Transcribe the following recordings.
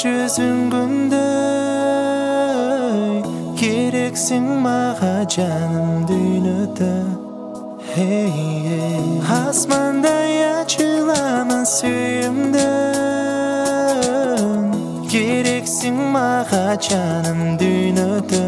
жүзүң күндөй, керексиң мага жаным дүйнөдө. Асмандай ачыламын сүйүмдөн, керексиң мага жаным дүйнөдө.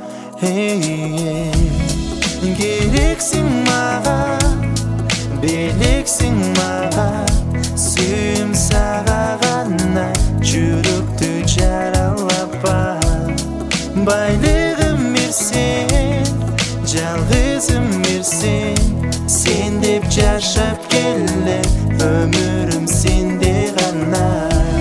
Керексиң мага, белексиң мага, сүйүм сага гана, жүрөктү жаралапа. Байлыгым бир сен, жалгызым бир сен, сен деп жашап келе, өмүрүм сенде гана.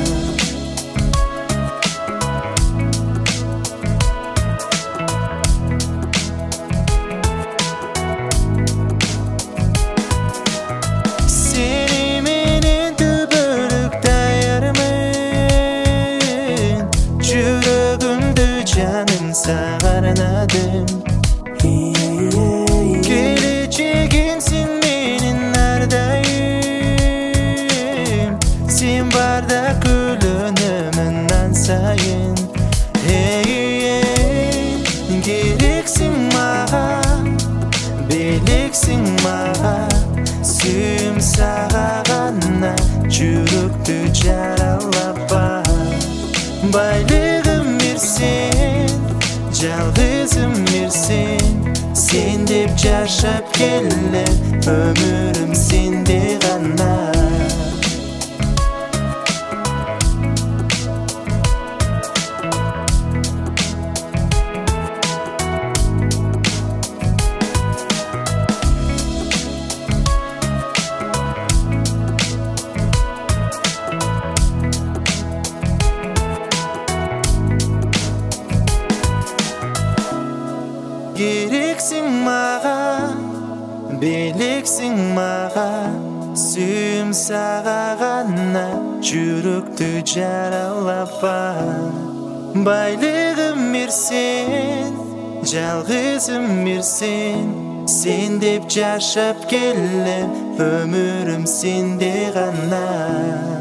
Canım sağarnadım, geleceğimsin benim neredeyim, sen barda gülünümünden sayın. Gereksin mağa, beleksin mağa, suyum sağağana, çürüktü jaralapa. Baylığım bir sen, жалгызым бир сен, сен деп жашап келе, өмүрүм сенде гана. Gereksin maga, beleksin maga, suyum saga gana, жүрөктү жаралапа. Байлыгым бир сен, жалгызым бир сен, сен деп жашап келе, өмүрүм сенде гана.